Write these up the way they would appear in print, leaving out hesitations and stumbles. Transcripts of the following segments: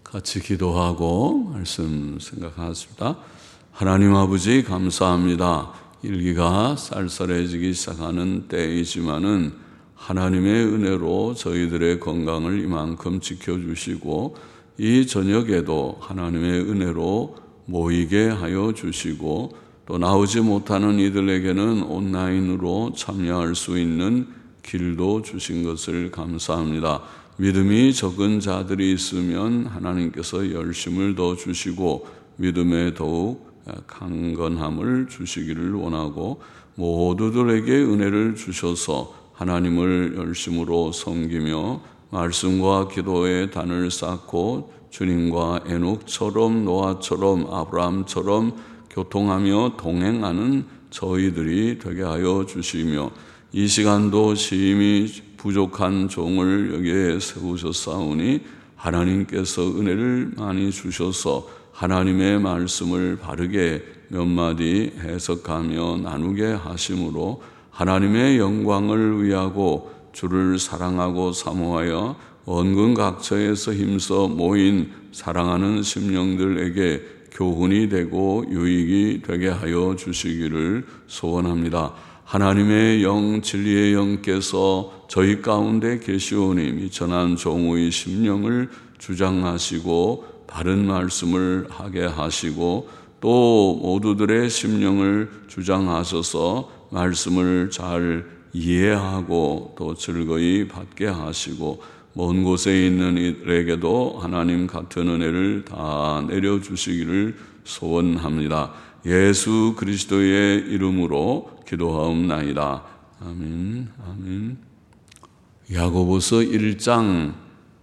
같이 기도하고 말씀 생각하겠습니다. 하나님 아버지 감사합니다. 일기가 쌀쌀해지기 시작하는 때이지만은 하나님의 은혜로 저희들의 건강을 이만큼 지켜주시고 이 저녁에도 하나님의 은혜로 모이게 하여 주시고 또 나오지 못하는 이들에게는 온라인으로 참여할 수 있는 길도 주신 것을 감사합니다. 믿음이 적은 자들이 있으면 하나님께서 열심을 더 주시고 믿음에 더욱 강건함을 주시기를 원하고 모두들에게 은혜를 주셔서 하나님을 열심으로 섬기며 말씀과 기도의 단을 쌓고 주님과 에녹처럼 노아처럼 아브라함처럼 교통하며 동행하는 저희들이 되게 하여 주시며 이 시간도 심히 부족한 종을 여기에 세우셨사오니 하나님께서 은혜를 많이 주셔서 하나님의 말씀을 바르게 몇 마디 해석하며 나누게 하심으로 하나님의 영광을 위하고 주를 사랑하고 사모하여 원근 각처에서 힘써 모인 사랑하는 심령들에게 교훈이 되고 유익이 되게 하여 주시기를 소원합니다. 하나님의 영, 진리의 영께서 저희 가운데 계시오니 미천한 종의 심령을 주장하시고 바른 말씀을 하게 하시고 또 모두들의 심령을 주장하셔서 말씀을 잘 이해하고 또 즐거이 받게 하시고 먼 곳에 있는 이들에게도 하나님 같은 은혜를 다 내려주시기를 소원합니다. 예수 그리스도의 이름으로 기도하옵나이다. 아멘. 아멘. 야고보서 1장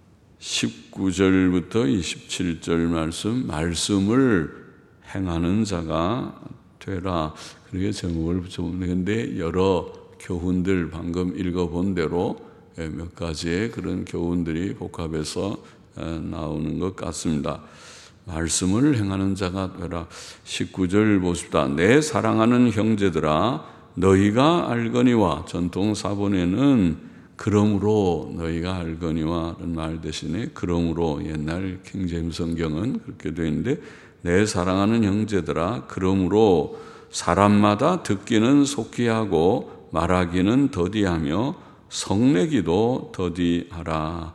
19절부터 27절 말씀을 행하는 자가 되라. 그렇게 제목을 붙여보는데 여러 교훈들 방금 읽어본 대로 몇 가지의 그런 교훈들이 복합해서 나오는 것 같습니다. 말씀을 행하는 자가 되라. 19절 보십시다. 내 사랑하는 형제들아 너희가 알거니와 전통 사본에는 그러므로 너희가 알거니와 라는 말 대신에 그러므로 옛날 킹제임스 성경은 그렇게 되어 있는데 내 사랑하는 형제들아 그러므로 사람마다 듣기는 속히 하고 말하기는 더디하며 성내기도 더디하라.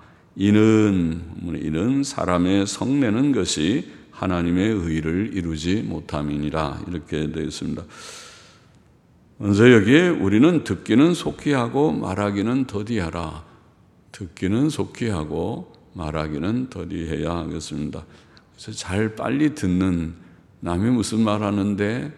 이는 사람의 성내는 것이 하나님의 의를 이루지 못함이니라. 이렇게 되어 있습니다. 먼저 여기에 우리는 듣기는 속히 하고 말하기는 더디하라. 듣기는 속히 하고 말하기는 더디해야 하겠습니다. 그래서 잘 빨리 듣는 남이 무슨 말하는데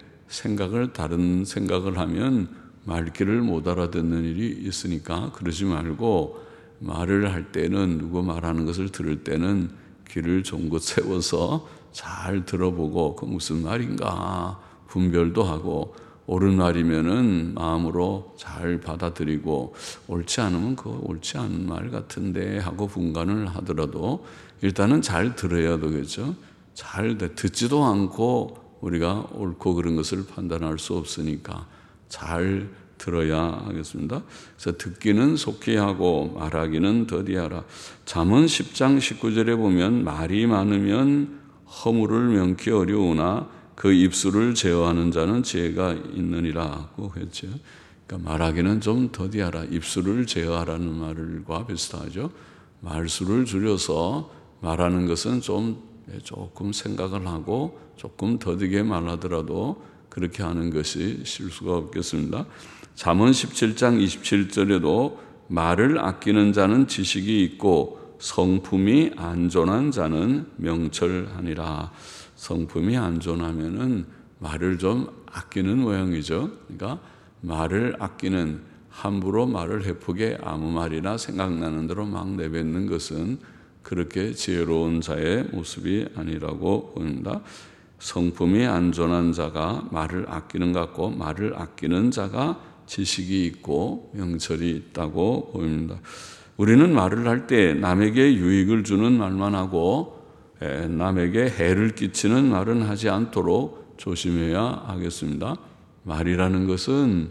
다른 생각을 하면 말귀를 못 알아듣는 일이 있으니까 그러지 말고 말을 할 때는 누구 말하는 것을 들을 때는 귀를 종긋 세워서 잘 들어보고 그 무슨 말인가 분별도 하고 옳은 말이면은 마음으로 잘 받아들이고 옳지 않으면 그 옳지 않은 말 같은데 하고 분간을 하더라도 일단은 잘 들어야 되겠죠. 잘 듣지도 않고 우리가 옳고 그른 것을 판단할 수 없으니까 잘 들어야 하겠습니다. 그래서 듣기는 속히 하고 말하기는 더디하라. 잠언 10장 19절에 보면 말이 많으면 허물을 명키 어려우나 그 입술을 제어하는 자는 지혜가 있느니라고 했죠. 그러니까 말하기는 좀 더디하라. 입술을 제어하라는 말과 비슷하죠. 말수를 줄여서 말하는 것은 조금 생각을 하고 조금 더디게 말하더라도 그렇게 하는 것이 실수가 없겠습니다. 잠언 17장 27절에도 말을 아끼는 자는 지식이 있고 성품이 안전한 자는 명철하니라. 성품이 안전하면은 말을 좀 아끼는 모양이죠. 그러니까 말을 아끼는 함부로 말을 해프게 아무 말이나 생각나는 대로 막 내뱉는 것은 그렇게 지혜로운 자의 모습이 아니라고 보입니다. 성품이 안전한 자가 말을 아끼는 것 같고 말을 아끼는 자가 지식이 있고 명철이 있다고 보입니다. 우리는 말을 할 때 남에게 유익을 주는 말만 하고 남에게 해를 끼치는 말은 하지 않도록 조심해야 하겠습니다. 말이라는 것은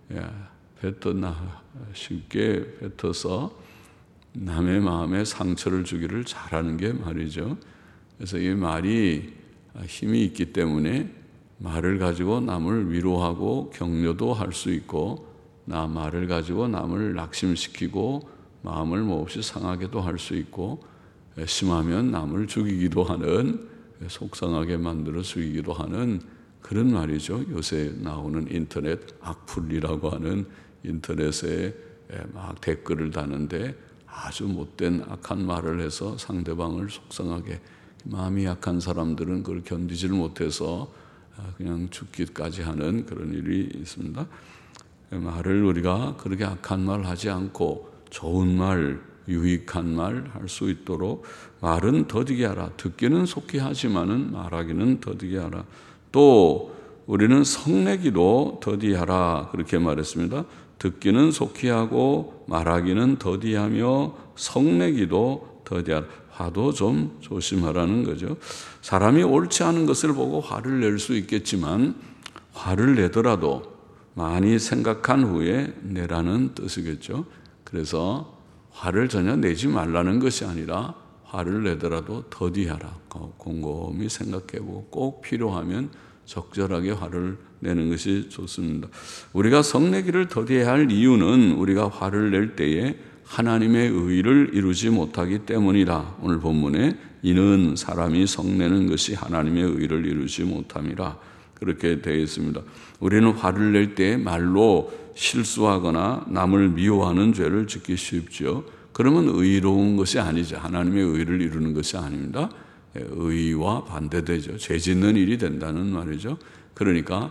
쉽게 뱉어서 남의 마음에 상처를 주기를 잘하는 게 말이죠. 그래서 이 말이 힘이 있기 때문에 말을 가지고 남을 위로하고 격려도 할 수 있고, 말을 가지고 남을 낙심시키고 마음을 몹시 상하게도 할 수 있고, 심하면 남을 죽이기도 하는, 속상하게 만들어 죽이기도 하는 그런 말이죠. 요새 나오는 인터넷 악플이라고 하는, 인터넷에 막 댓글을 다는데 아주 못된 악한 말을 해서 상대방을 속상하게, 마음이 약한 사람들은 그걸 견디질 못해서 그냥 죽기까지 하는 그런 일이 있습니다. 말을 우리가 그렇게 악한 말 하지 않고 좋은 말, 유익한 말 할 수 있도록 말은 더디게 하라. 듣기는 속히 하지만은 말하기는 더디게 하라. 또 우리는 성내기도 더디하라 그렇게 말했습니다. 듣기는 속히 하고 말하기는 더디하며 성내기도 더디하라. 화도 좀 조심하라는 거죠. 사람이 옳지 않은 것을 보고 화를 낼 수 있겠지만, 화를 내더라도 많이 생각한 후에 내라는 뜻이겠죠. 그래서 화를 전혀 내지 말라는 것이 아니라, 화를 내더라도 더디하라. 곰곰이 생각해보고 꼭 필요하면 적절하게 화를 내는 것이 좋습니다. 우리가 성내기를 더디해야 할 이유는 우리가 화를 낼 때에 하나님의 의를 이루지 못하기 때문이라. 오늘 본문에 이는 사람이 성내는 것이 하나님의 의를 이루지 못함이라 그렇게 되어 있습니다. 우리는 화를 낼 때 말로 실수하거나 남을 미워하는 죄를 짓기 쉽죠. 그러면 의로운 것이 아니죠. 하나님의 의를 이루는 것이 아닙니다. 의와 반대되죠. 죄 짓는 일이 된다는 말이죠. 그러니까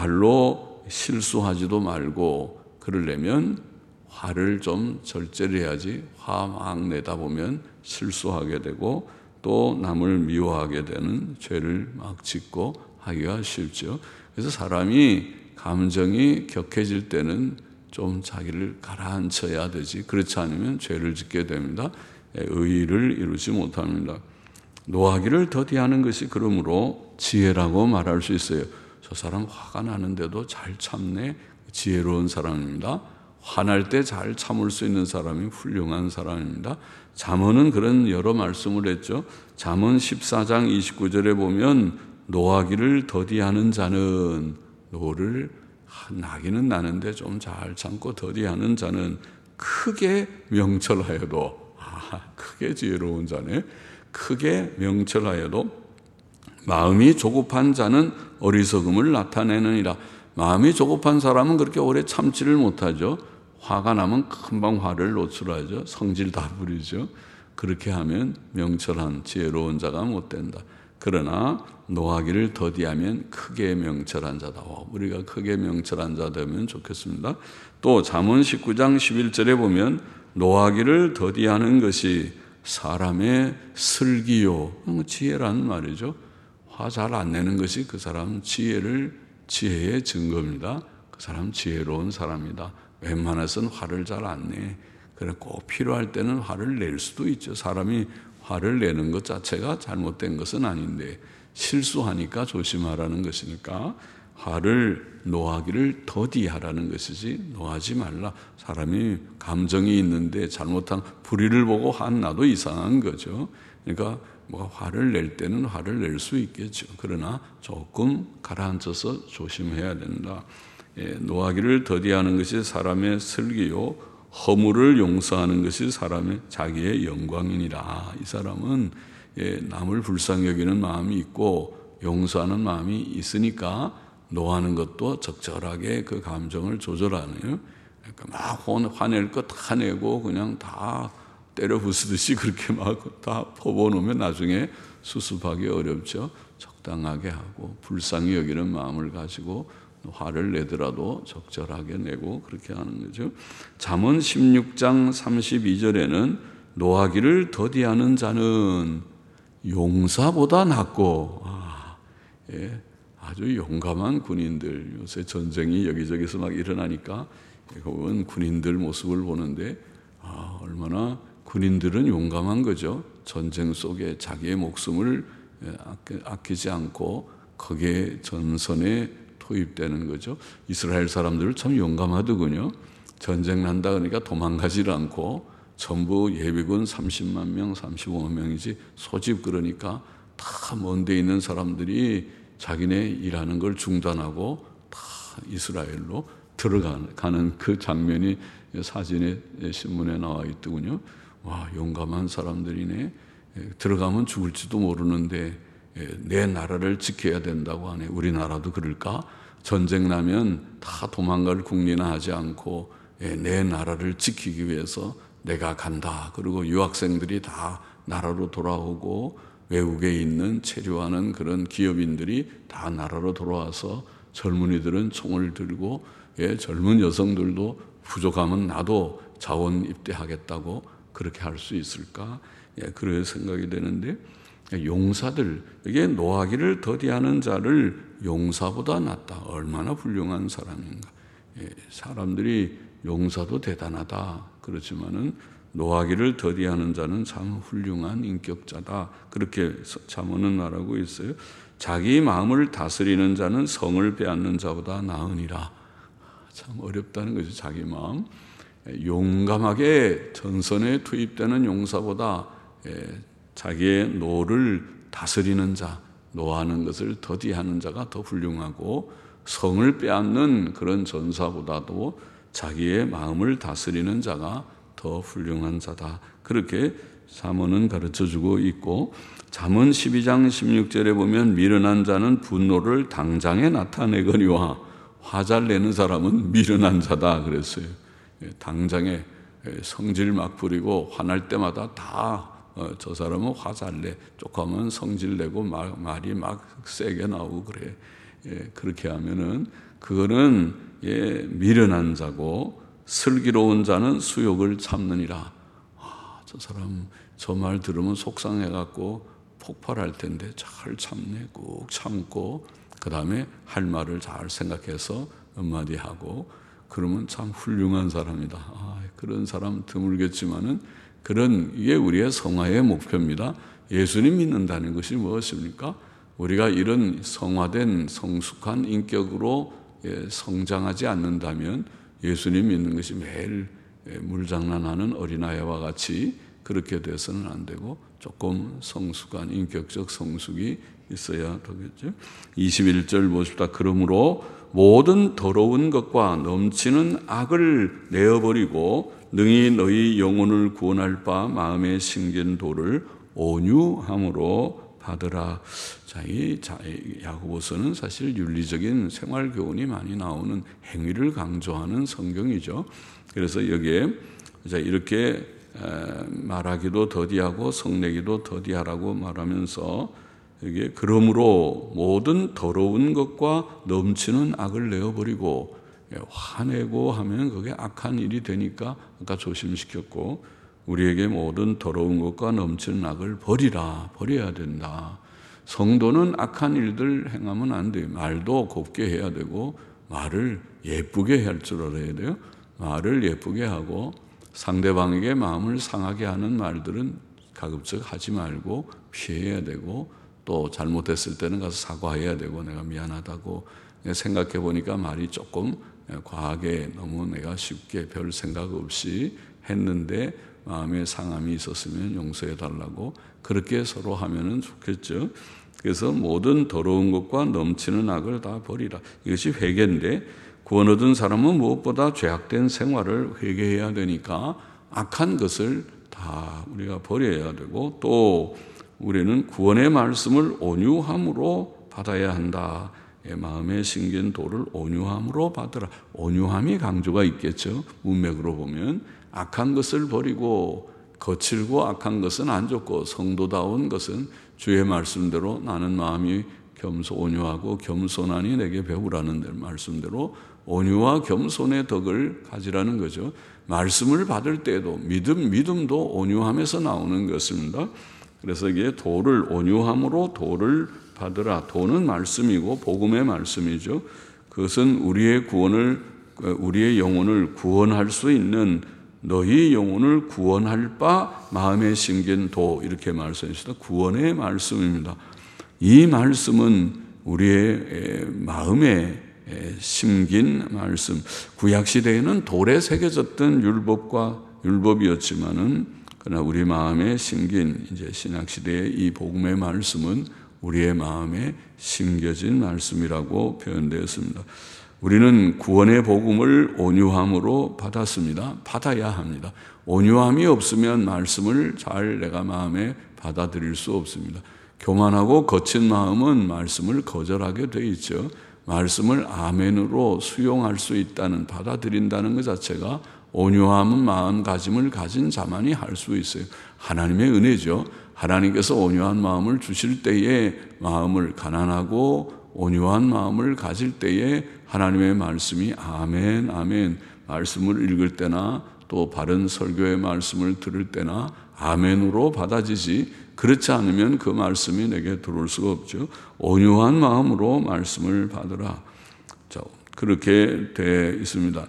말로 실수하지도 말고, 그러려면 화를 좀 절제를 해야지, 화 막 내다 보면 실수하게 되고 또 남을 미워하게 되는 죄를 막 짓고 하기가 쉽죠. 그래서 사람이 감정이 격해질 때는 좀 자기를 가라앉혀야 되지, 그렇지 않으면 죄를 짓게 됩니다. 의를 이루지 못합니다. 노하기를 더디하는 것이 그러므로 지혜라고 말할 수 있어요. 저 사람 화가 나는데도 잘 참네, 지혜로운 사람입니다. 화날 때 잘 참을 수 있는 사람이 훌륭한 사람입니다. 잠언은 그런 여러 말씀을 했죠. 잠언 14장 29절에 보면 노하기를 더디하는 자는, 노를 나기는 나는데 좀 잘 참고 더디하는 자는 크게 명철하여도, 크게 지혜로운 자네, 크게 명철하여도 마음이 조급한 자는 어리석음을 나타내느니라. 마음이 조급한 사람은 그렇게 오래 참지를 못하죠. 화가 나면 금방 화를 노출하죠. 성질 다 부리죠. 그렇게 하면 명철한 지혜로운 자가 못 된다. 그러나 노하기를 더디하면 크게 명철한 자다. 우리가 크게 명철한 자 되면 좋겠습니다. 또 잠언 19장 11절에 보면 노하기를 더디하는 것이 사람의 슬기요, 지혜라는 말이죠. 화 잘 안 내는 것이 그 사람 지혜의 증거입니다. 그 사람 지혜로운 사람이다. 웬만해서는 화를 잘 안 내. 그래 꼭 필요할 때는 화를 낼 수도 있죠. 사람이 화를 내는 것 자체가 잘못된 것은 아닌데 실수하니까 조심하라는 것이니까 노하기를 더디하라는 것이지 노하지 말라. 사람이 감정이 있는데 잘못한 불의를 보고 화나도 이상한 거죠. 그러니까 화를 낼 때는 화를 낼 수 있겠죠. 그러나 조금 가라앉아서 조심해야 된다. 노하기를 더디하는 것이 사람의 슬기요, 허물을 용서하는 것이 사람의 자기의 영광이니라. 이 사람은 남을 불쌍히 여기는 마음이 있고 용서하는 마음이 있으니까 노하는 것도 적절하게 그 감정을 조절하네요. 그러니까 막 화낼 것 다 내고 그냥 다 때려 부수듯이 그렇게 막 다 퍼부어놓으면 나중에 수습하기 어렵죠. 적당하게 하고 불쌍히 여기는 마음을 가지고 화를 내더라도 적절하게 내고 그렇게 하는 거죠. 잠언 16장 32절에는 노하기를 더디하는 자는 용사보다 낫고, 아주 용감한 군인들, 요새 전쟁이 여기저기서 막 일어나니까 그건 군인들 모습을 보는데 얼마나 군인들은 용감한 거죠. 전쟁 속에 자기의 목숨을 아끼지 않고 거기에 전선에 투입되는 거죠. 이스라엘 사람들은 참 용감하더군요. 전쟁 난다 그러니까 도망가지 않고 전부 예비군 30만 명, 35만 명이지 소집 그러니까 다 먼데 있는 사람들이 자기네 일하는 걸 중단하고 다 이스라엘로 들어가는 그 장면이 사진에 신문에 나와 있더군요. 와, 용감한 사람들이네. 들어가면 죽을지도 모르는데 내 나라를 지켜야 된다고 하네. 우리나라도 그럴까? 전쟁 나면 다 도망갈 궁리나 하지 않고 내 나라를 지키기 위해서 내가 간다. 그리고 유학생들이 다 나라로 돌아오고 외국에 있는 체류하는 그런 기업인들이 다 나라로 돌아와서 젊은이들은 총을 들고 젊은 여성들도 부족하면 나도 자원 입대하겠다고 그렇게 할 수 있을까? 그런 생각이 되는데 용사들, 이게 노하기를 더디하는 자를 용사보다 낫다. 얼마나 훌륭한 사람인가. 사람들이 용사도 대단하다. 그렇지만은 노하기를 더디하는 자는 참 훌륭한 인격자다. 그렇게 잠언은 말하고 있어요. 자기 마음을 다스리는 자는 성을 빼앗는 자보다 나으니라. 참 어렵다는 거죠. 자기 마음. 용감하게 전선에 투입되는 용사보다 자기의 노를 다스리는 자, 노하는 것을 더디하는 자가 더 훌륭하고, 성을 빼앗는 그런 전사보다도 자기의 마음을 다스리는 자가 더 훌륭한 자다. 그렇게 잠언은 가르쳐주고 있고, 잠언 12장 16절에 보면 미련한 자는 분노를 당장에 나타내거니와 화잘 내는 사람은 미련한 자다 그랬어요. 당장에 성질 막 부리고 화날 때마다 다 저 사람은 화잘 내, 조금은 성질 내고 말이 막 세게 나오고 그래. 그렇게 하면은 그거는 미련한 자고, 슬기로운 자는 수욕을 참느니라. 저 사람 저 말 들으면 속상해갖고 폭발할 텐데 잘 참네. 꾹 참고 그 다음에 할 말을 잘 생각해서 한마디 하고, 그러면 참 훌륭한 사람이다. 그런 사람 드물겠지만은 이게 우리의 성화의 목표입니다. 예수님 믿는다는 것이 무엇입니까? 우리가 이런 성화된 성숙한 인격으로 성장하지 않는다면 예수님 믿는 것이 매일 물장난하는 어린아이와 같이 그렇게 돼서는 안 되고, 조금 성숙한 인격적 성숙이 있어야 되겠죠. 21절 보십시다. 그러므로 모든 더러운 것과 넘치는 악을 내어버리고 능히 너희 영혼을 구원할 바 마음에 심긴 도를 온유함으로 받으라. 이 야고보서는 사실 윤리적인 생활 교훈이 많이 나오는, 행위를 강조하는 성경이죠. 그래서 여기에 이렇게 말하기도 더디하고 성내기도 더디하라고 말하면서, 이게 그러므로 모든 더러운 것과 넘치는 악을 내어버리고, 화내고 하면 그게 악한 일이 되니까 아까 조심시켰고, 우리에게 모든 더러운 것과 넘치는 악을 버려야 된다. 성도는 악한 일들 행하면 안 돼요. 말도 곱게 해야 되고, 말을 예쁘게 할 줄 알아야 돼요. 말을 예쁘게 하고 상대방에게 마음을 상하게 하는 말들은 가급적 하지 말고 피해야 되고, 또 잘못했을 때는 가서 사과해야 되고, 내가 미안하다고. 생각해 보니까 말이 조금 과하게 너무 내가 쉽게 별 생각 없이 했는데 마음에 상함이 있었으면 용서해 달라고, 그렇게 서로 하면은 좋겠죠. 그래서 모든 더러운 것과 넘치는 악을 다 버리라. 이것이 회개인데, 구원 얻은 사람은 무엇보다 죄악된 생활을 회개해야 되니까 악한 것을 다 우리가 버려야 되고, 또 우리는 구원의 말씀을 온유함으로 받아야 한다. 마음에 심긴 도를 온유함으로 받으라. 온유함이 강조가 있겠죠. 문맥으로 보면 악한 것을 버리고, 거칠고 악한 것은 안 좋고, 성도다운 것은 주의 말씀대로 나는 마음이 온유하고 겸손하니 내게 배우라는 말씀대로 온유와 겸손의 덕을 가지라는 거죠. 말씀을 받을 때에도 믿음도 온유함에서 나오는 것입니다. 그래서 이게 도를 온유함으로 도를 받으라. 도는 말씀이고 복음의 말씀이죠. 그것은 우리의 영혼을 구원할 수 있는, 너희 영혼을 구원할 바 마음에 심긴 도, 이렇게 말씀하시다. 구원의 말씀입니다. 이 말씀은 우리의 마음에 심긴 말씀. 구약 시대에는 돌에 새겨졌던 율법이었지만은 그러나 우리 마음에 심긴 이제 신약 시대의 이 복음의 말씀은 우리의 마음에 심겨진 말씀이라고 표현되었습니다. 우리는 구원의 복음을 온유함으로 받았습니다. 받아야 합니다. 온유함이 없으면 말씀을 잘 내가 마음에 받아들일 수 없습니다. 교만하고 거친 마음은 말씀을 거절하게 돼 있죠. 말씀을 아멘으로 수용할 수 있다는, 받아들인다는 것 자체가 온유함은 마음가짐을 가진 자만이 할 수 있어요. 하나님의 은혜죠. 하나님께서 온유한 마음을 주실 때에 마음을 가난하고 온유한 마음을 가질 때에 하나님의 말씀이 아멘, 아멘, 말씀을 읽을 때나 또 바른 설교의 말씀을 들을 때나 아멘으로 받아지지, 그렇지 않으면 그 말씀이 내게 들어올 수가 없죠. 온유한 마음으로 말씀을 받으라. 자, 그렇게 되어 있습니다.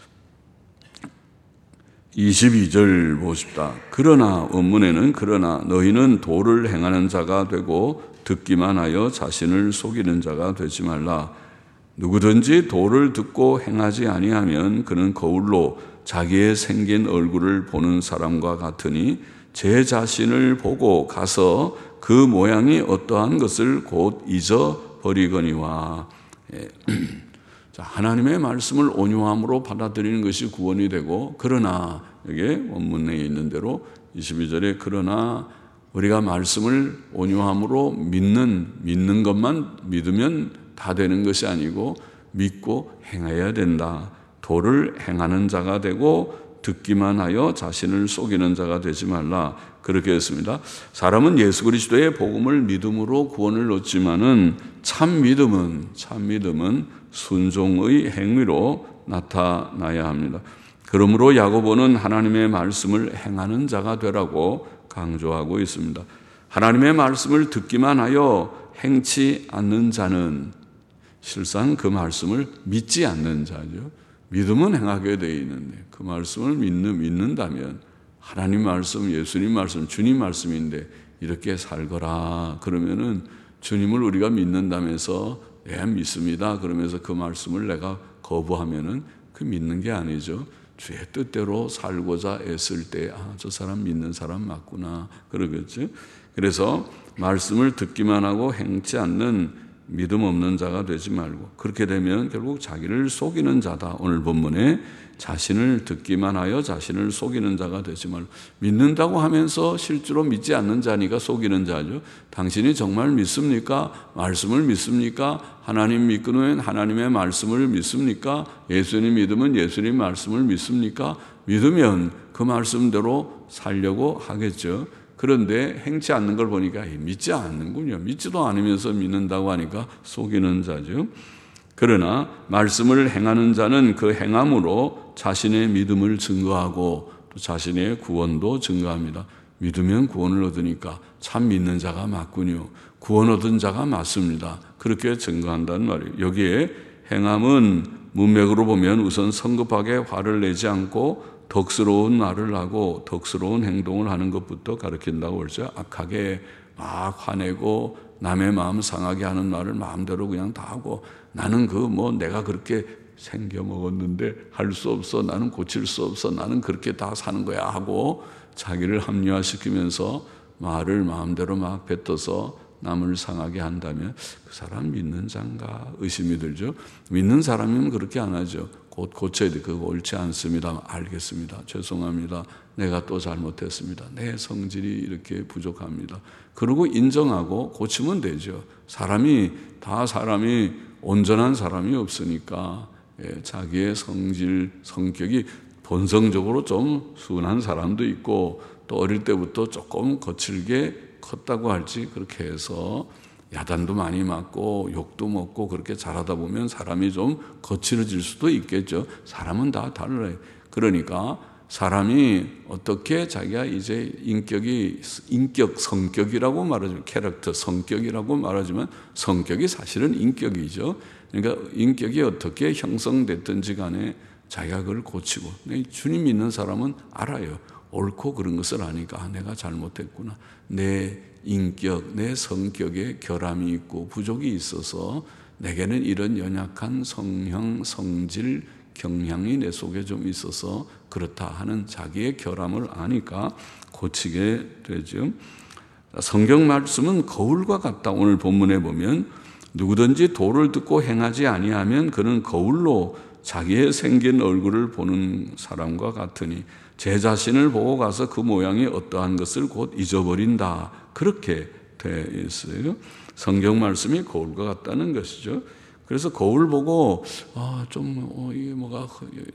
22절 보십시다. 그러나 원문에는 그러나 너희는 도를 행하는 자가 되고 듣기만 하여 자신을 속이는 자가 되지 말라. 누구든지 도를 듣고 행하지 아니하면 그는 거울로 자기의 생긴 얼굴을 보는 사람과 같으니 제 자신을 보고 가서 그 모양이 어떠한 것을 곧 잊어버리거니와. 자, 하나님의 말씀을 온유함으로 받아들이는 것이 구원이 되고, 그러나 여기 원문에 있는 대로 22절에 그러나 우리가 말씀을 온유함으로 믿는 것만 믿으면 다 되는 것이 아니고 믿고 행해야 된다. 도를 행하는 자가 되고 듣기만 하여 자신을 속이는 자가 되지 말라. 그렇게 했습니다. 사람은 예수 그리스도의 복음을 믿음으로 구원을 얻지만은 참 믿음은 순종의 행위로 나타나야 합니다. 그러므로 야고보는 하나님의 말씀을 행하는 자가 되라고 강조하고 있습니다. 하나님의 말씀을 듣기만 하여 행치 않는 자는 실상 그 말씀을 믿지 않는 자죠. 믿음은 행하게 되어 있는데 그 말씀을 믿는다면 하나님 말씀, 예수님 말씀, 주님 말씀인데 이렇게 살거라. 그러면은 주님을 우리가 믿는다면서 예, 믿습니다. 그러면서 그 말씀을 내가 거부하면은 그 믿는 게 아니죠. 주의 뜻대로 살고자 애쓸 때, 저 사람 믿는 사람 맞구나. 그러겠죠. 그래서 말씀을 듣기만 하고 행치 않는 믿음 없는 자가 되지 말고, 그렇게 되면 결국 자기를 속이는 자다. 오늘 본문에 자신을 듣기만 하여 자신을 속이는 자가 되지 말고, 믿는다고 하면서 실제로 믿지 않는 자니까 속이는 자죠. 당신이 정말 믿습니까? 말씀을 믿습니까? 하나님 믿고는 하나님의 말씀을 믿습니까? 예수님 믿으면 예수님 말씀을 믿습니까? 믿으면 그 말씀대로 살려고 하겠죠. 그런데 행치 않는 걸 보니까 믿지 않는군요. 믿지도 않으면서 믿는다고 하니까 속이는 자죠. 그러나 말씀을 행하는 자는 그 행함으로 자신의 믿음을 증거하고 또 자신의 구원도 증거합니다. 믿으면 구원을 얻으니까 참 믿는 자가 맞군요. 구원 얻은 자가 맞습니다. 그렇게 증거한다는 말이에요. 여기에 행함은 문맥으로 보면 우선 성급하게 화를 내지 않고 덕스러운 말을 하고 덕스러운 행동을 하는 것부터 가르친다고 그러죠. 악하게 막 화내고 남의 마음 상하게 하는 말을 마음대로 그냥 다 하고, 나는 내가 그렇게 생겨 먹었는데 할 수 없어, 나는 고칠 수 없어, 나는 그렇게 다 사는 거야 하고 자기를 합리화시키면서 말을 마음대로 막 뱉어서 남을 상하게 한다면 그 사람 믿는 자인가 의심이 들죠. 믿는 사람이면 그렇게 안 하죠. 곧 고쳐야 돼. 그거 옳지 않습니다. 알겠습니다. 죄송합니다. 내가 또 잘못했습니다. 내 성질이 이렇게 부족합니다. 그러고 인정하고 고치면 되죠. 사람이 온전한 사람이 없으니까 자기의 성격이 본성적으로 좀 순한 사람도 있고 또 어릴 때부터 조금 거칠게 컸다고 할지 그렇게 해서 야단도 많이 맞고 욕도 먹고 그렇게 자라다 보면 사람이 좀 거칠어질 수도 있겠죠. 사람은 다 달라요. 그러니까 사람이 어떻게 자기가 이제 성격이라고 말하지만 캐릭터, 성격이라고 말하지만 성격이 사실은 인격이죠. 그러니까 인격이 어떻게 형성됐든지 간에 자기가 그걸 고치고, 주님 믿는 사람은 알아요. 옳고 그런 것을 아니까 내가 잘못했구나. 내 인격, 내 성격에 결함이 있고 부족이 있어서 내게는 이런 연약한 성형, 성질, 경향이 내 속에 좀 있어서 그렇다 하는 자기의 결함을 아니까 고치게 되죠. 성경 말씀은 거울과 같다. 오늘 본문에 보면 누구든지 도를 듣고 행하지 아니하면 그는 거울로 자기의 생긴 얼굴을 보는 사람과 같으니 제 자신을 보고 가서 그 모양이 어떠한 것을 곧 잊어버린다. 그렇게 되어 있어요. 성경 말씀이 거울과 같다는 것이죠. 그래서 거울 보고 이게 뭐가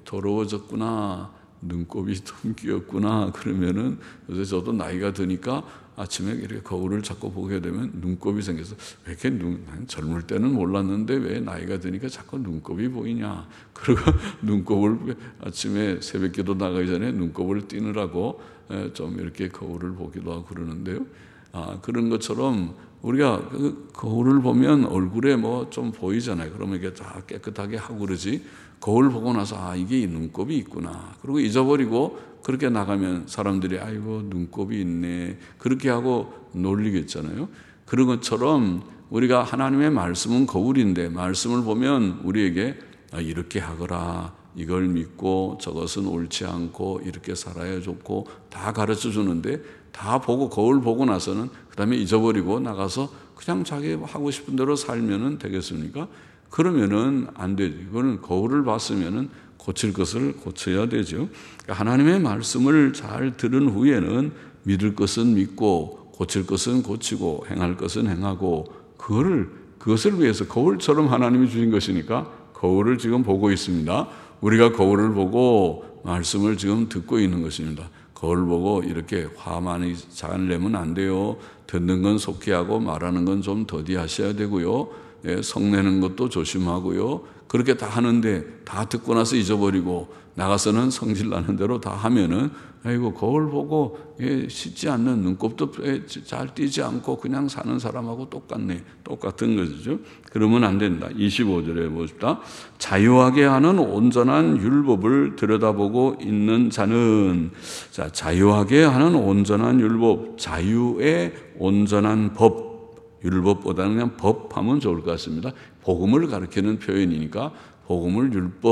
더러워졌구나, 눈곱이 좀 끼었구나 그러면은 요새 저도 나이가 드니까 아침에 이렇게 거울을 자꾸 보게 되면 눈곱이 생겨서 왜 이렇게 젊을 때는 몰랐는데 왜 나이가 드니까 자꾸 눈곱이 보이냐. 그리고 눈곱을 아침에 새벽기도 나가기 전에 눈곱을 띄느라고 좀 이렇게 거울을 보기도 하고 그러는데요. 그런 것처럼 우리가 그 거울을 보면 얼굴에 뭐 좀 보이잖아요. 그러면 이게 다 깨끗하게 하고 그러지. 거울 보고 나서 이게 눈곱이 있구나. 그리고 잊어버리고 그렇게 나가면 사람들이 아이고 눈곱이 있네. 그렇게 하고 놀리겠잖아요. 그런 것처럼 우리가 하나님의 말씀은 거울인데 말씀을 보면 우리에게 이렇게 하거라. 이걸 믿고 저것은 옳지 않고 이렇게 살아야 좋고 다 가르쳐 주는데 다 보고 거울 보고 나서는 그 다음에 잊어버리고 나가서 그냥 자기 하고 싶은 대로 살면은 되겠습니까? 그러면은 안 되죠. 이거는 거울을 봤으면은 고칠 것을 고쳐야 되죠. 하나님의 말씀을 잘 들은 후에는 믿을 것은 믿고 고칠 것은 고치고 행할 것은 행하고 그것을 위해서 거울처럼 하나님이 주신 것이니까 거울을 지금 보고 있습니다. 우리가 거울을 보고 말씀을 지금 듣고 있는 것입니다. 거울 보고 이렇게 화 많이 잘 내면 안 돼요. 듣는 건 속히 하고 말하는 건 좀 더디하셔야 되고요. 성내는 것도 조심하고요. 그렇게 다 하는데 다 듣고 나서 잊어버리고 나가서는 성질 나는 대로 다 하면은 아이고 거울 보고 씻지 않는 눈곱도 잘 띄지 않고 그냥 사는 사람하고 똑같은 것이죠. 그러면 안 된다. 25절에 봅시다. 자유하게 하는 온전한 율법을 들여다보고 있는 자는 자유하게 하는 온전한 율법, 자유의 온전한 법, 율법보다는 그냥 법하면 좋을 것 같습니다. 복음을 가리키는 표현이니까 복음을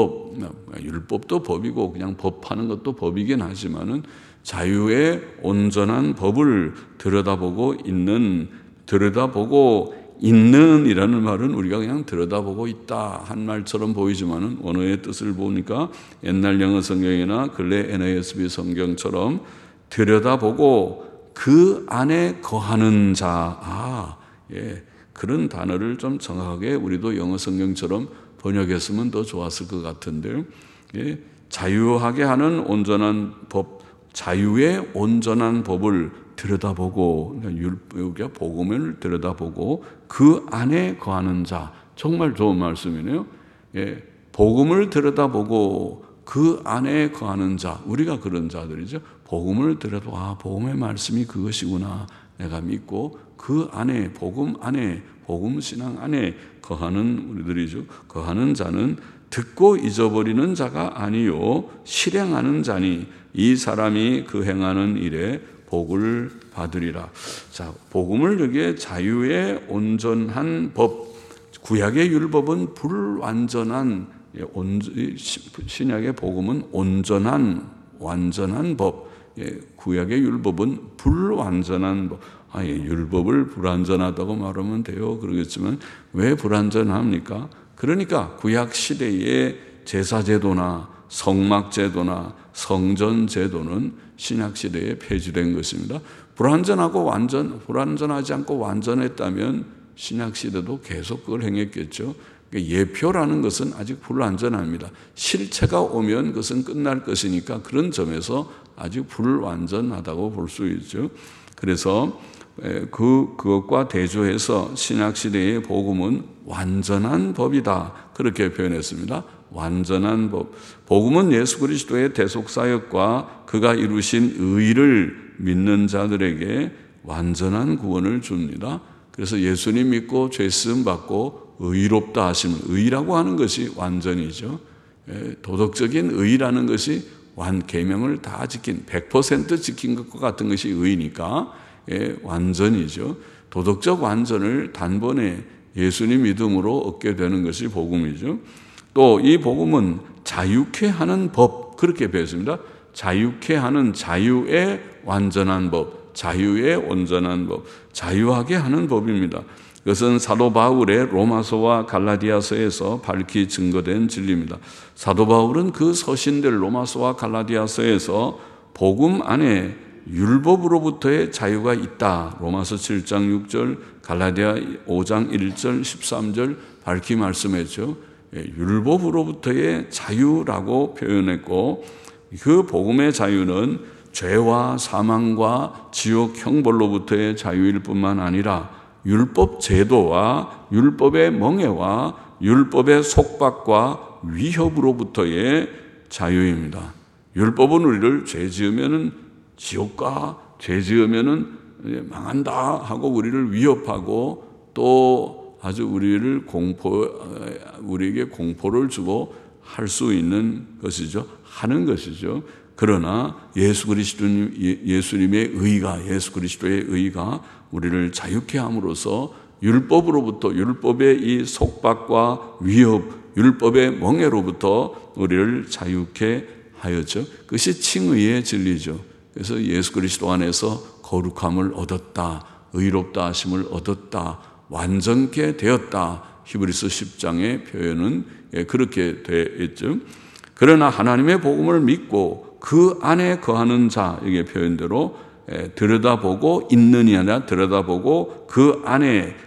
율법도 법이고 그냥 법하는 것도 법이긴 하지만은 자유의 온전한 법을 들여다보고 있는이라는 말은 우리가 그냥 들여다보고 있다 한 말처럼 보이지만은 원어의 뜻을 보니까 옛날 영어 성경이나 근래 NASB 성경처럼 들여다보고 그 안에 거하는 자, 그런 단어를 좀 정확하게 우리도 영어 성경처럼 번역했으면 더 좋았을 것 같은데요. 자유하게 하는 온전한 법, 자유의 온전한 법을 들여다보고, 여기가 복음을 들여다보고 그 안에 거하는 자, 정말 좋은 말씀이네요. 복음을 들여다보고 그 안에 거하는 자, 우리가 그런 자들이죠. 복음을 들여다보고 복음의 말씀이 그것이구나 내가 믿고 그 안에 복음 신앙 안에 거하는 우리들이죠. 거하는 자는 듣고 잊어버리는 자가 아니요 실행하는 자니 이 사람이 그 행하는 일에 복을 받으리라. 자, 복음을 여기에 자유의 온전한 법, 구약의 율법은 불완전한, 신약의 복음은 완전한 법, 구약의 율법은 불완전한 법. 율법을 불완전하다고 말하면 돼요. 그러겠지만 왜 불완전합니까? 그러니까 구약 시대의 제사제도나 성막제도나 성전제도는 신약 시대에 폐지된 것입니다. 불완전하지 않고 완전했다면 신약 시대도 계속 그걸 행했겠죠. 예표라는 것은 아직 불완전합니다. 실체가 오면 그것은 끝날 것이니까 그런 점에서 아직 불완전하다고 볼 수 있죠. 그래서 그것과 대조해서 신약 시대의 복음은 완전한 법이다. 그렇게 표현했습니다. 완전한 법. 복음은 예수 그리스도의 대속 사역과 그가 이루신 의를 믿는 자들에게 완전한 구원을 줍니다. 그래서 예수님 믿고 죄 쓰임 받고 의롭다 하시면, 의라고 하는 것이 완전이죠. 도덕적인 의라는 것이 계명을 다 지킨 100% 지킨 것과 같은 것이 의니까 완전이죠. 도덕적 완전을 단번에 예수님 믿음으로 얻게 되는 것이 복음이죠. 또 이 복음은 자유케 하는 법, 그렇게 배웠습니다. 자유케 하는, 자유의 완전한 법, 자유의 온전한 법, 자유하게 하는 법입니다. 그것은 사도 바울의 로마서와 갈라디아서에서 밝히 증거된 진리입니다. 사도 바울은 그 서신들 로마서와 갈라디아서에서 복음 안에 율법으로부터의 자유가 있다, 로마서 7장 6절, 갈라디아 5장 1절 13절 밝히 말씀했죠. 율법으로부터의 자유라고 표현했고, 그 복음의 자유는 죄와 사망과 지옥 형벌로부터의 자유일 뿐만 아니라 율법 제도와 율법의 멍에와 율법의 속박과 위협으로부터의 자유입니다. 율법은 우리를 죄 지으면은 지옥가, 죄 지으면은 망한다 하고 우리를 위협하고 또 아주 우리에게 공포를 주고 할 수 있는 것이죠. 하는 것이죠. 그러나 예수 그리스도의 의가 우리를 자유케 함으로써 율법으로부터, 율법의 이 속박과 위협, 율법의 멍에로부터 우리를 자유케 하였죠. 그것이 칭의의 진리죠. 그래서 예수 그리스도 안에서 거룩함을 얻었다, 의롭다 하심을 얻었다, 완전케 되었다. 히브리서 10장의 표현은 그렇게 되어 있죠. 그러나 하나님의 복음을 믿고 그 안에 거하는 자, 이게 표현대로 들여다보고 있느니 아니라 들여다보고 그 안에,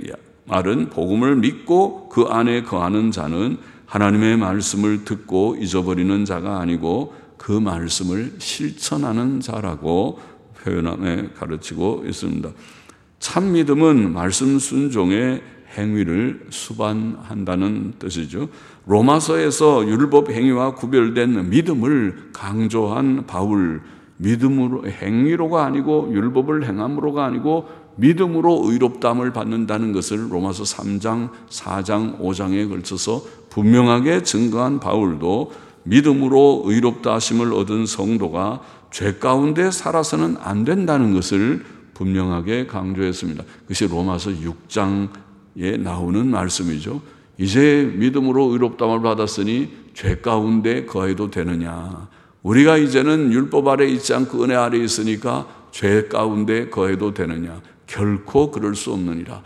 말은 복음을 믿고 그 안에 거하는 자는 하나님의 말씀을 듣고 잊어버리는 자가 아니고 그 말씀을 실천하는 자라고 표현함에 가르치고 있습니다. 참 믿음은 말씀 순종의 행위를 수반한다는 뜻이죠. 로마서에서 율법 행위와 구별된 믿음을 강조한 바울, 믿음으로, 행위로가 아니고 율법을 행함으로가 아니고 믿음으로 의롭다함을 받는다는 것을 로마서 3장, 4장, 5장에 걸쳐서 분명하게 증거한 바울도 믿음으로 의롭다 하심을 얻은 성도가 죄 가운데 살아서는 안 된다는 것을 분명하게 강조했습니다. 그것이 로마서 6장에 나오는 말씀이죠. 이제 믿음으로 의롭다함을 받았으니 죄 가운데 거해도 되느냐. 우리가 이제는 율법 아래 있지 않고 은혜 아래 있으니까 죄 가운데 거해도 되느냐. 결코 그럴 수 없느니라.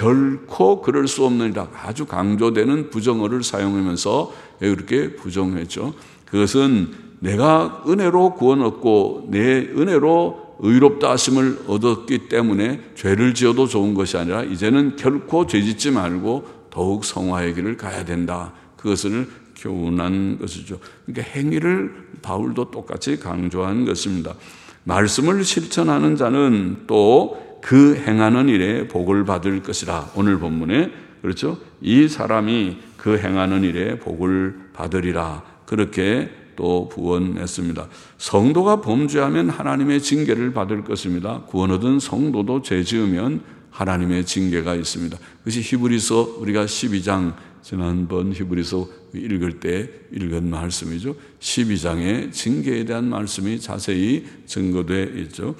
결코 그럴 수 없느니라. 아주 강조되는 부정어를 사용하면서 이렇게 부정했죠. 그것은 내가 은혜로 구원 얻고 내 은혜로 의롭다 하심을 얻었기 때문에 죄를 지어도 좋은 것이 아니라 이제는 결코 죄짓지 말고 더욱 성화의 길을 가야 된다. 그것을 교훈한 것이죠. 그러니까 행위를 바울도 똑같이 강조한 것입니다. 말씀을 실천하는 자는 또 그 행하는 일에 복을 받을 것이라. 오늘 본문에 그렇죠? 이 사람이 그 행하는 일에 복을 받으리라. 그렇게 또 부언했습니다. 성도가 범죄하면 하나님의 징계를 받을 것입니다. 구원 얻은 성도도 죄 지으면 하나님의 징계가 있습니다. 그것이 히브리서 우리가 12장 지난번 히브리서 읽을 때 읽은 말씀이죠. 12장의 징계에 대한 말씀이 자세히 증거되어 있죠.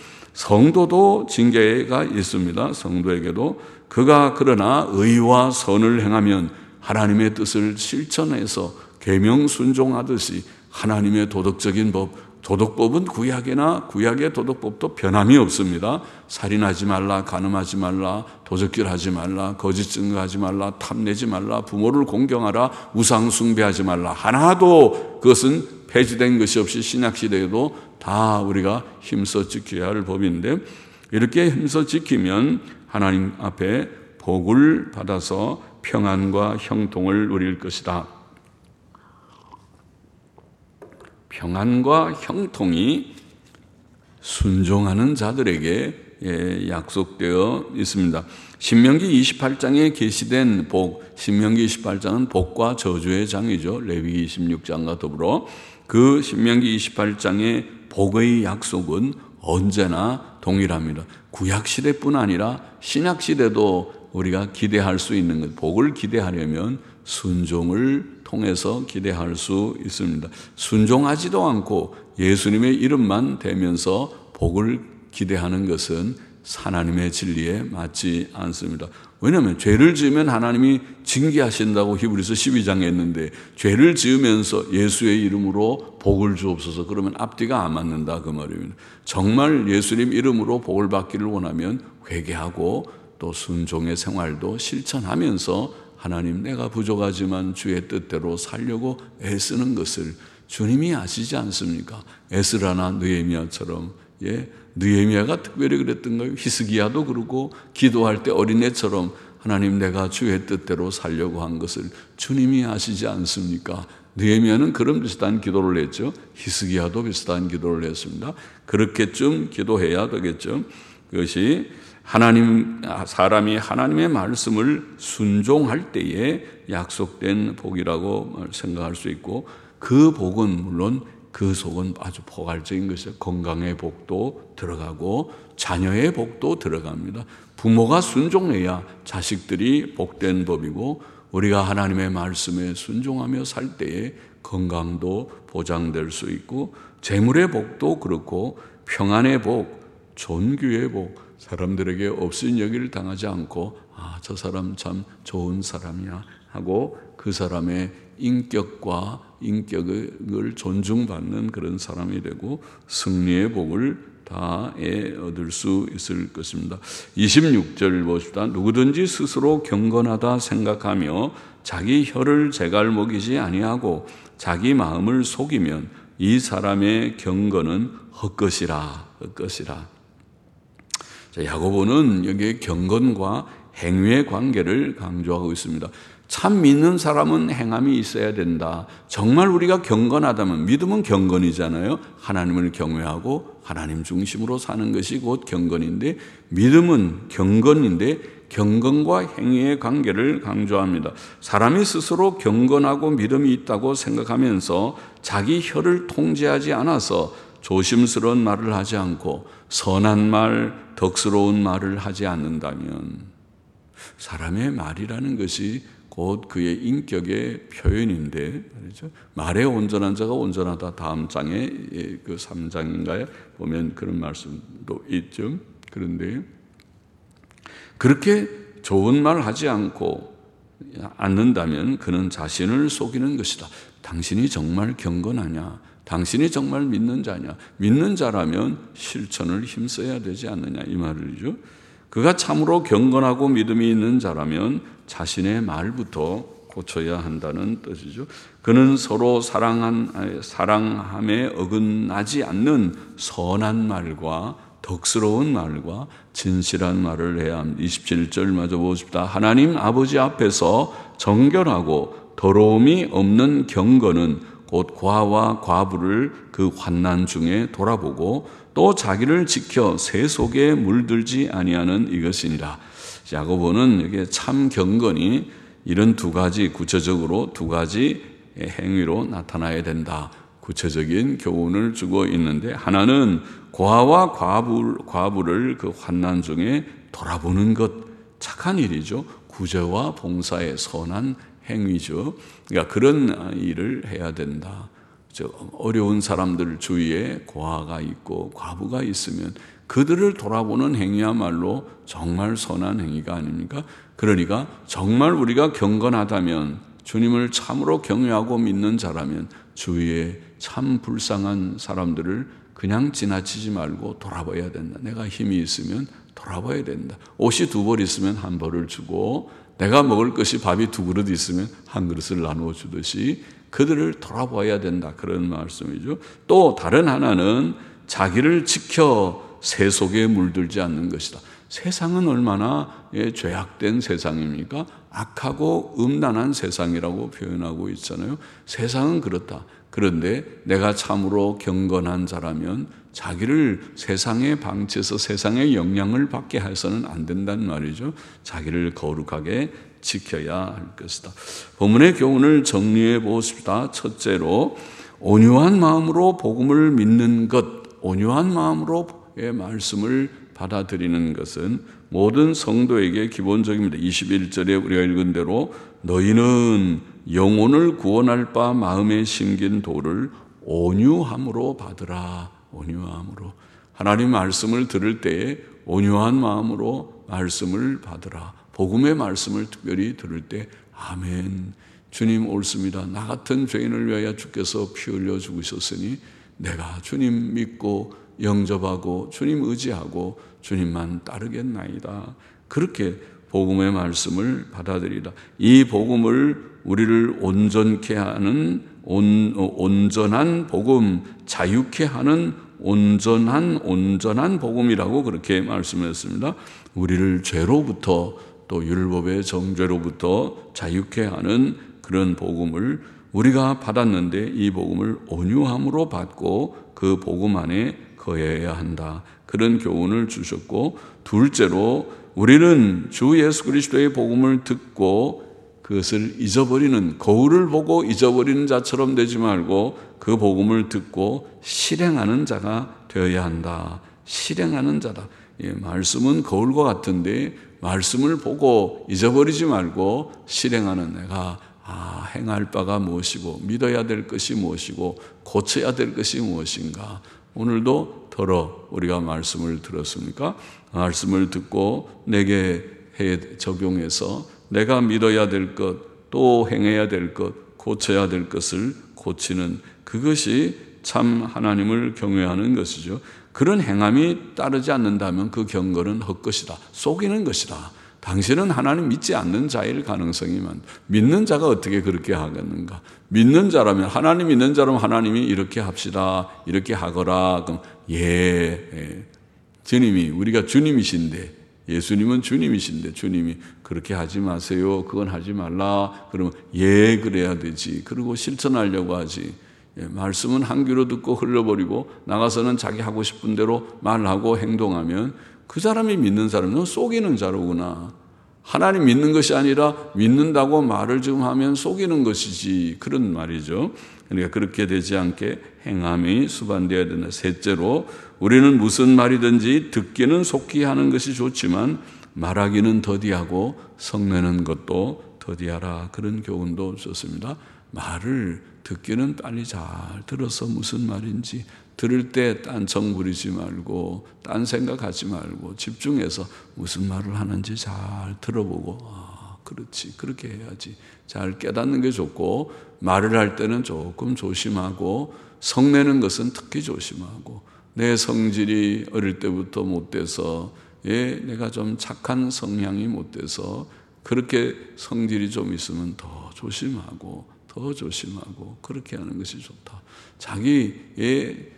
성도도 징계가 있습니다. 성도에게도. 그가 그러나 의와 선을 행하면 하나님의 뜻을 실천해서 계명 순종하듯이 하나님의 도덕적인 법, 도덕법은 구약이나 구약의 도덕법도 변함이 없습니다. 살인하지 말라, 간음하지 말라, 도적질하지 말라, 거짓 증거하지 말라, 탐내지 말라, 부모를 공경하라, 우상 숭배하지 말라. 하나도 그것은 폐지된 것이 없이 신약시대에도 다 우리가 힘써 지켜야 할 법인데, 이렇게 힘써 지키면 하나님 앞에 복을 받아서 평안과 형통을 누릴 것이다. 평안과 형통이 순종하는 자들에게 약속되어 있습니다. 신명기 28장에 게시된 복, 신명기 28장은 복과 저주의 장이죠. 레위기 26장과 더불어 그 신명기 28장의 복의 약속은 언제나 동일합니다. 구약시대뿐 아니라 신약시대도 우리가 기대할 수 있는 것, 복을 기대하려면 순종을 통해서 기대할 수 있습니다. 순종하지도 않고 예수님의 이름만 대면서 복을 기대하는 것은 하나님의 진리에 맞지 않습니다. 왜냐하면 죄를 지으면 하나님이 징계하신다고 히브리서 12장에 했는데 죄를 지으면서 예수의 이름으로 복을 주옵소서 그러면 앞뒤가 안 맞는다 그 말입니다. 정말 예수님 이름으로 복을 받기를 원하면 회개하고 또 순종의 생활도 실천하면서 하나님 내가 부족하지만 주의 뜻대로 살려고 애쓰는 것을 주님이 아시지 않습니까? 에스라나 느헤미야처럼 느헤미야가 특별히 그랬던 거예요. 히스기야도 그러고 기도할 때 어린애처럼 하나님 내가 주의 뜻대로 살려고 한 것을 주님이 아시지 않습니까? 느헤미야는 그런 비슷한 기도를 했죠. 히스기야도 비슷한 기도를 했습니다. 그렇게 좀 기도해야 되겠죠. 그것이 사람이 하나님의 말씀을 순종할 때에 약속된 복이라고 생각할 수 있고 그 복은 물론 그 속은 아주 포괄적인 것이죠. 건강의 복도 들어가고 자녀의 복도 들어갑니다. 부모가 순종해야 자식들이 복된 법이고 우리가 하나님의 말씀에 순종하며 살 때에 건강도 보장될 수 있고 재물의 복도 그렇고 평안의 복, 존귀의 복, 사람들에게 없인 여기를 당하지 않고 저 사람 참 좋은 사람이야 하고 그 사람의 인격을 존중받는 그런 사람이 되고 승리의 복을 다 얻을 수 있을 것입니다. 26절 보십시다. 누구든지 스스로 경건하다 생각하며 자기 혀를 제갈 먹이지 아니하고 자기 마음을 속이면 이 사람의 경건은 헛것이라. 야고보는 여기에 경건과 행위의 관계를 강조하고 있습니다. 참 믿는 사람은 행함이 있어야 된다. 정말 우리가 경건하다면 믿음은 경건이잖아요. 하나님을 경외하고 하나님 중심으로 사는 것이 곧 경건인데 믿음은 경건인데 경건과 행위의 관계를 강조합니다. 사람이 스스로 경건하고 믿음이 있다고 생각하면서 자기 혀를 통제하지 않아서 조심스러운 말을 하지 않고 선한 말, 덕스러운 말을 하지 않는다면 사람의 말이라는 것이 곧 그의 인격의 표현인데 말이죠. 말에 온전한 자가 온전하다. 다음 장에 그 3장인가에 보면 그런 말씀도 있죠. 그런데 그렇게 좋은 말 하지 않는다면 그는 자신을 속이는 것이다. 당신이 정말 경건하냐? 당신이 정말 믿는 자냐? 믿는 자라면 실천을 힘써야 되지 않느냐 이 말이죠. 그가 참으로 경건하고 믿음이 있는 자라면 자신의 말부터 고쳐야 한다는 뜻이죠. 그는 서로 사랑함에 어긋나지 않는 선한 말과 덕스러운 말과 진실한 말을 해야 합니다. 27절 마저 보십시다. 하나님 아버지 앞에서 정결하고 더러움이 없는 경건은 곧 과와 과부를 그 환난 중에 돌아보고 또 자기를 지켜 새 속에 물들지 아니하는 이것이니라. 야고보는 이게 참 경건이 이런 구체적으로 두 가지 행위로 나타나야 된다. 구체적인 교훈을 주고 있는데 하나는 고아와 과부를 그 환난 중에 돌아보는 것 착한 일이죠. 구제와 봉사의 선한 행위죠. 그러니까 그런 일을 해야 된다. 어려운 사람들 주위에 고아가 있고 과부가 있으면 그들을 돌아보는 행위야말로 정말 선한 행위가 아닙니까? 그러니까 정말 우리가 경건하다면 주님을 참으로 경외하고 믿는 자라면 주위에 참 불쌍한 사람들을 그냥 지나치지 말고 돌아봐야 된다. 내가 힘이 있으면 돌아봐야 된다. 옷이 2벌 있으면 1벌을 주고 내가 먹을 것이 밥이 2그릇 있으면 1그릇을 나누어 주듯이 그들을 돌아봐야 된다. 그런 말씀이죠. 또 다른 하나는 자기를 지켜 새 속에 물들지 않는 것이다. 세상은 얼마나 죄악된 세상입니까? 악하고 음란한 세상이라고 표현하고 있잖아요. 세상은 그렇다. 그런데 내가 참으로 경건한 자라면 자기를 세상에 방치해서 세상의 영향을 받게 해서는 안 된다는 말이죠. 자기를 거룩하게 지켜야 할 것이다. 본문의 교훈을 정리해 보십시다. 첫째로 온유한 마음으로 복음을 믿는 것, 온유한 마음으로 말씀을 받아들이는 것은 모든 성도에게 기본적입니다. 21절에 우리가 읽은 대로 너희는 영혼을 구원할 바 마음에 심긴 도를 온유함으로 받으라. 온유함으로. 하나님 말씀을 들을 때에 온유한 마음으로 말씀을 받으라. 복음의 말씀을 특별히 들을 때 아멘. 주님 옳습니다. 나 같은 죄인을 위하여 주께서 피 흘려 죽으셨으니 내가 주님 믿고 영접하고 주님 의지하고 주님만 따르겠나이다. 그렇게 복음의 말씀을 받아들이라. 이 복음을 우리를 온전케 하는 온전한 복음, 자유케 하는 온전한 복음이라고 그렇게 말씀했습니다. 우리를 죄로부터 또 율법의 정죄로부터 자유케 하는 그런 복음을 우리가 받았는데 이 복음을 온유함으로 받고 그 복음 안에 거해야 한다. 그런 교훈을 주셨고, 둘째로 우리는 주 예수 그리스도의 복음을 듣고 그것을 잊어버리는, 거울을 보고 잊어버리는 자처럼 되지 말고 그 복음을 듣고 실행하는 자가 되어야 한다. 실행하는 자다. 예, 말씀은 거울과 같은데 말씀을 보고 잊어버리지 말고 실행하는 내가 행할 바가 무엇이고 믿어야 될 것이 무엇이고 고쳐야 될 것이 무엇인가. 오늘도 우리가 말씀을 들었습니까? 말씀을 듣고 내게 적용해서 내가 믿어야 될 것, 또 행해야 될 것, 고쳐야 될 것을 고치는 그것이 참 하나님을 경외하는 것이죠. 그런 행함이 따르지 않는다면 그 경건은 헛것이다. 속이는 것이다. 당신은 하나님 믿지 않는 자일 가능성이 많다. 믿는 자가 어떻게 그렇게 하겠는가? 믿는 자라면, 하나님 믿는 자라면 하나님이 이렇게 합시다, 이렇게 하거라. 그럼 주님이, 우리가 주님이신데, 예수님은 주님이신데 주님이 그렇게 하지 마세요, 그건 하지 말라 그러면 그래야 되지. 그리고 실천하려고 하지. 말씀은 한 귀로 듣고 흘려버리고 나가서는 자기 하고 싶은 대로 말하고 행동하면 그 사람이 믿는 사람은 속이는 자로구나. 하나님 믿는 것이 아니라 믿는다고 말을 좀 하면 속이는 것이지, 그런 말이죠. 그러니까 그렇게 되지 않게 행함이 수반되어야 된다. 셋째로 우리는 무슨 말이든지 듣기는 속히 하는 것이 좋지만 말하기는 더디하고 성내는 것도 더디하라. 그런 교훈도 좋습니다. 말을 듣기는 빨리 잘 들어서 무슨 말인지 들을 때 딴청 부리지 말고 딴 생각하지 말고 집중해서 무슨 말을 하는지 잘 들어보고 그렇지, 그렇게 해야지. 잘 깨닫는 게 좋고, 말을 할 때는 조금 조심하고, 성내는 것은 특히 조심하고, 내 성질이 어릴 때부터 못돼서 내가 좀 착한 성향이 못돼서 그렇게 성질이 좀 있으면 더 조심하고 그렇게 하는 것이 좋다. 자기의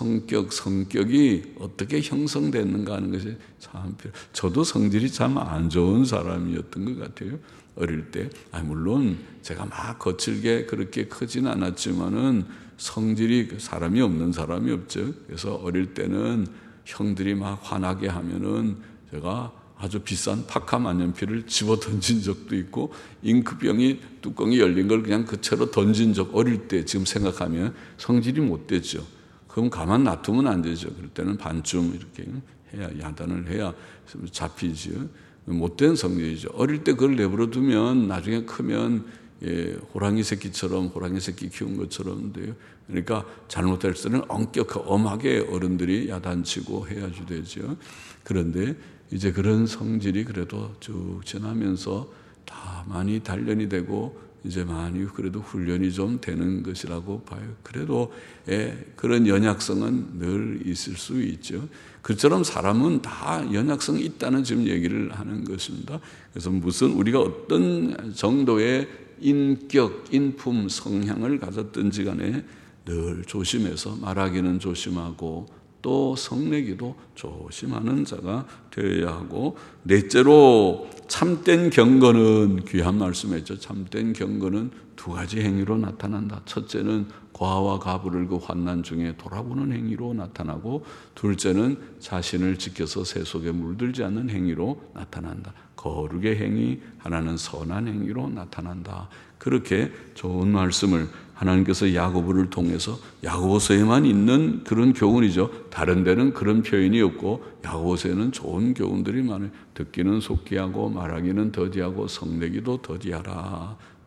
성격이 어떻게 형성됐는가 하는 것이 참 필요해요. 저도 성질이 참 안 좋은 사람이었던 것 같아요. 어릴 때. 물론 제가 막 거칠게 그렇게 크진 않았지만은 성질이, 사람이 없는 사람이 없죠. 그래서 어릴 때는 형들이 막 화나게 하면은 제가 아주 비싼 파카 만년필을 집어 던진 적도 있고, 잉크병이 뚜껑이 열린 걸 그냥 그 채로 던진 적, 어릴 때 지금 생각하면 성질이 못 되죠. 그럼 가만 놔두면 안 되죠. 그럴 때는 반쯤 이렇게 해야, 야단을 해야 잡히죠. 못된 성질이죠. 어릴 때 그걸 내버려 두면 나중에 크면 호랑이 새끼처럼, 호랑이 새끼 키운 것처럼 돼요. 그러니까 잘못할 때는 엄하게 어른들이 야단치고 해야지 되죠. 그런데 이제 그런 성질이 그래도 쭉 지나면서 다 많이 단련이 되고 이제 많이 그래도 훈련이 좀 되는 것이라고 봐요. 그래도 그런 연약성은 늘 있을 수 있죠. 그처럼 사람은 다 연약성이 있다는 지금 얘기를 하는 것입니다. 그래서 우리가 어떤 정도의 인격, 인품, 성향을 가졌든지 간에 늘 조심해서 말하기는 조심하고 또 성내기도 조심하는 자가 되어야 하고, 넷째로 참된 경건은, 귀한 말씀이죠. 참된 경건은 두 가지 행위로 나타난다. 첫째는 과와 가부를 그 환난 중에 돌아보는 행위로 나타나고, 둘째는 자신을 지켜서 새 속에 물들지 않는 행위로 나타난다. 거룩의 행위, 하나는 선한 행위로 나타난다. 그렇게 좋은 말씀을 하나님께서 야고보를 통해서, 야고보서에만 있는 그런 교훈이죠. 다른 데는 그런 표현이 없고 야고보서에는 좋은 교훈들이 많아요. 듣기는 속기 하고 말하기는 더디하고 성내기도 더디하라.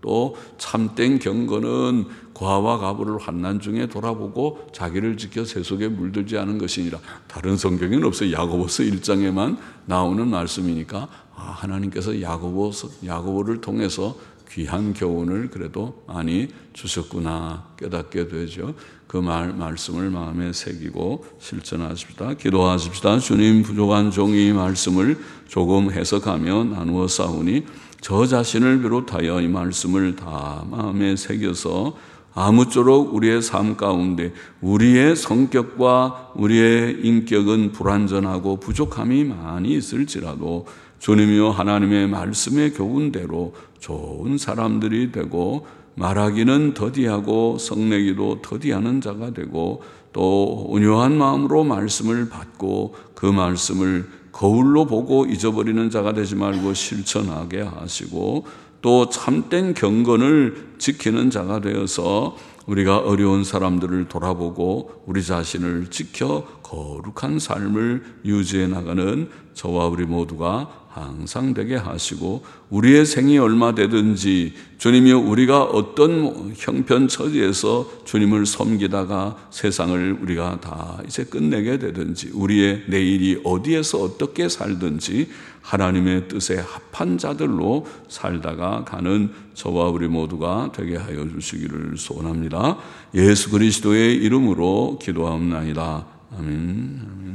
또 참된 경건은 과와 가부를 환난 중에 돌아보고 자기를 지켜 세속에 물들지 않은 것이니라. 다른 성경에는 없어요. 야고보서 1장에만 나오는 말씀이니까 하나님께서 야고보를 통해서 귀한 교훈을 그래도 많이 주셨구나 깨닫게 되죠. 그 말씀을 마음에 새기고 실천하십시다. 기도하십시다. 주님, 부족한 종이 말씀을 조금 해석하며 나누어 싸우니 저 자신을 비롯하여 이 말씀을 다 마음에 새겨서 아무쪼록 우리의 삶 가운데 우리의 성격과 우리의 인격은 불완전하고 부족함이 많이 있을지라도 주님이여 하나님의 말씀의 교훈대로 좋은 사람들이 되고 말하기는 더디하고 성내기도 더디하는 자가 되고 또 온유한 마음으로 말씀을 받고 그 말씀을 거울로 보고 잊어버리는 자가 되지 말고 실천하게 하시고 또 참된 경건을 지키는 자가 되어서 우리가 어려운 사람들을 돌아보고 우리 자신을 지켜 거룩한 삶을 유지해 나가는 저와 우리 모두가 항상 되게 하시고 우리의 생이 얼마 되든지 주님이여 우리가 어떤 형편처지에서 주님을 섬기다가 세상을 우리가 다 이제 끝내게 되든지 우리의 내일이 어디에서 어떻게 살든지 하나님의 뜻에 합한 자들로 살다가 가는 저와 우리 모두가 되게 하여 주시기를 소원합니다. 예수 그리스도의 이름으로 기도하옵나이다. 아멘.